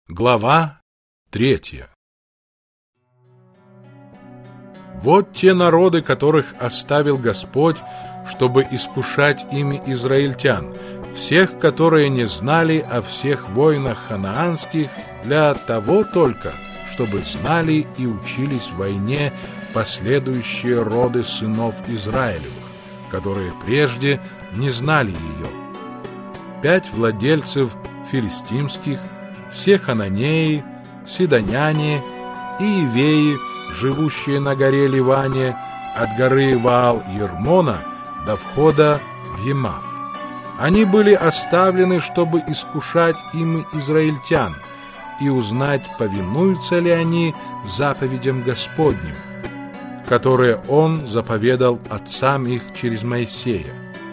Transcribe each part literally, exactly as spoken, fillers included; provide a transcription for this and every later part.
Глава третья. Вот те народы, которых оставил Господь, чтобы искушать ими израильтян, всех, которые не знали о всех войнах ханаанских, для того только, чтобы знали и учились в войне последующие роды сынов Израилевых, которые прежде не знали ее. Пять владельцев филистимских, все хананеи, сидоняне и ивеи, живущие на горе Ливане, от горы Ваал-Ермона до входа в Емав. Они были оставлены, чтобы искушать ими израильтян и узнать, повинуются ли они заповедям Господним, которые Он заповедал отцам их через Моисея.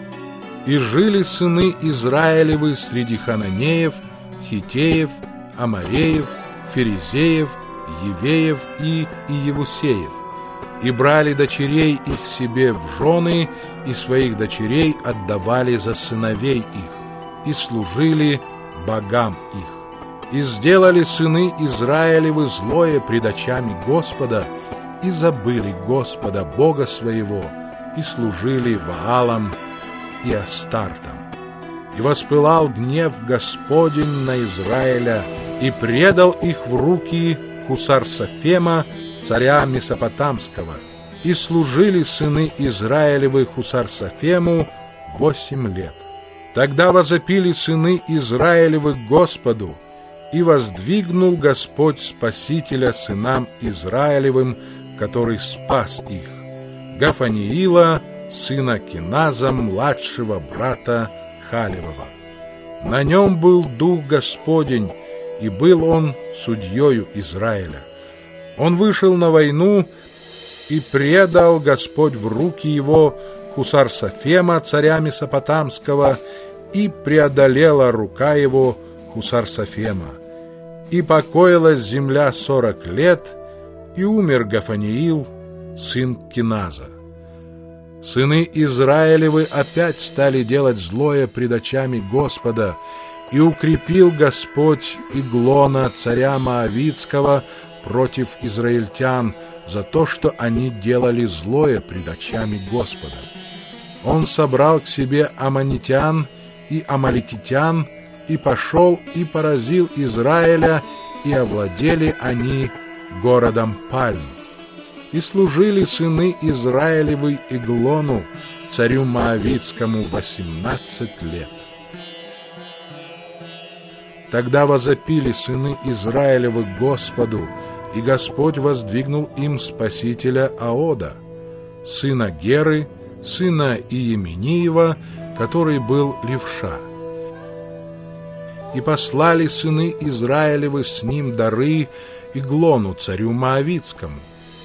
И жили сыны Израилевы среди хананеев, хитеев, амореев, ферезеев, евеев и иевусеев, и брали дочерей их себе в жены, и своих дочерей отдавали за сыновей их, и служили богам их. И сделали сыны Израилевы злое пред очами Господа, и забыли Господа Бога своего, и служили Ваалам и Астартам. И воспылал гнев Господень на Израиля, и предал их в руки Хусар-Сафема, царя Месопотамского, и служили сыны Израилевы Хусар-Сафему восемь лет. Тогда возопили сыны Израилевы к Господу, и воздвигнул Господь Спасителя сынам Израилевым, который спас их, Гафаниила, сына Киназа, младшего брата Халевова. На нем был Дух Господень, и был он судьею Израиля. Он вышел на войну, и предал Господь в руки его Хусар-Сафема, царя Месопотамского, и преодолела рука его Хусар-Сафема. И покоилась земля сорок лет, и умер Гафаниил, сын Киназа. Сыны Израилевы опять стали делать злое пред очами Господа, и укрепил Господь Иглона, царя Моавитского, против израильтян за то, что они делали злое пред очами Господа. Он собрал к себе аммонитян и амаликитян, и пошел и поразил Израиля, и овладели они городом Пальм. И служили сыны Израилевы Иглону, царю Моавитскому, восемнадцать лет. Тогда возопили сыны Израилевы к Господу, и Господь воздвигнул им спасителя Аода, сына Геры, сына Иемениева, который был левша. И послали сыны Израилевы с ним дары Иглону, царю Моавитскому.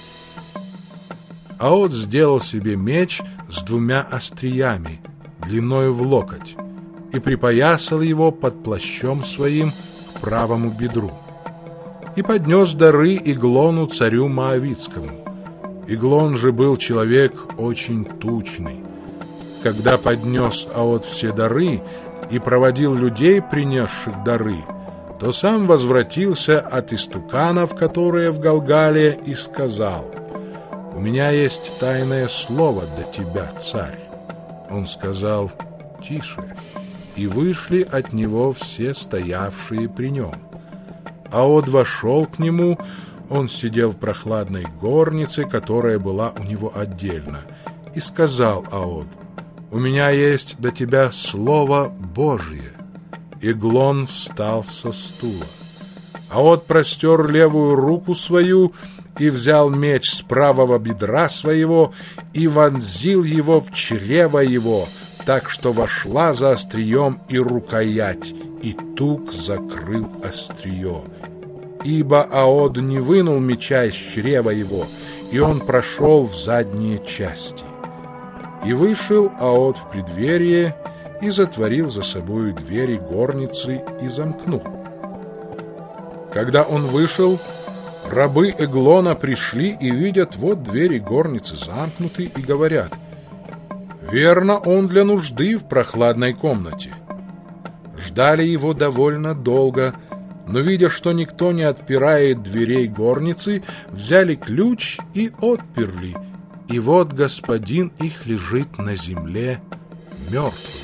Аод сделал себе меч с двумя остриями, длиною в локоть, и припоясал его под плащом своим к правому бедру. И поднес дары Иглону, царю Моавитскому. Иглон же был человек очень тучный. Когда поднес Аод все дары и проводил людей, принесших дары, то сам возвратился от истуканов, которые в Галгале, и сказал: «У меня есть тайное слово для тебя, царь». Он сказал: «Тише». И вышли от него все стоявшие при нем. Аод вошел к нему, он сидел в прохладной горнице, которая была у него отдельно, и сказал Аод: «У меня есть до тебя слово Божье». Иглон встал со стула. Аод простер левую руку свою и взял меч с правого бедра своего и вонзил его в чрево его, так что вошла за острием и рукоять, и тук закрыл острие. Ибо Аод не вынул меча из чрева его, и он прошел в задние части. И вышел Аод в преддверие, и затворил за собою двери горницы, и замкнул. Когда он вышел, рабы Эглона пришли и видят, вот двери горницы замкнуты, и говорят: «Верно, он для нужды в прохладной комнате». Ждали его довольно долго, но, видя, что никто не отпирает дверей горницы, взяли ключ и отперли, и вот господин их лежит на земле мертвый.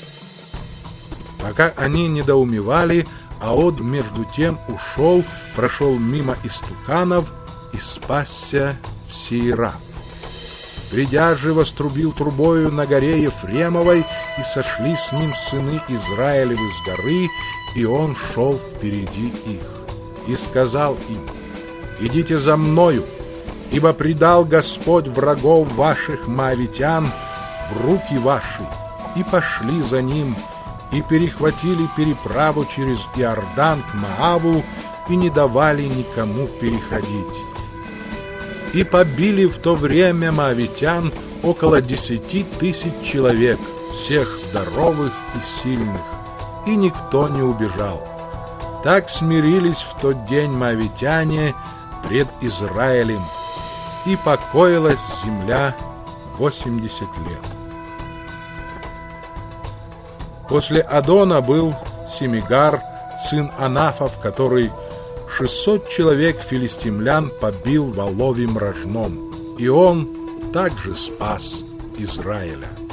Пока они недоумевали, Аод между тем ушел, прошел мимо истуканов и спасся в Сейраф. Придя же, вострубил трубою на горе Ефремовой, и сошли с ним сыны Израилевы с горы, и он шел впереди их. И сказал им: «Идите за мною, ибо предал Господь врагов ваших моавитян в руки ваши». И пошли за ним, и перехватили переправу через Иордан к Моаву, и не давали никому переходить. И побили в то время моавитян около десяти тысяч человек, всех здоровых и сильных, и никто не убежал. Так смирились в тот день моавитяне пред Израилем, и покоилась земля восемьдесят лет. После Адона был Семигар, сын Анафов, который шестьсот человек филистимлян побил в олове рожном, и он также спас Израиля.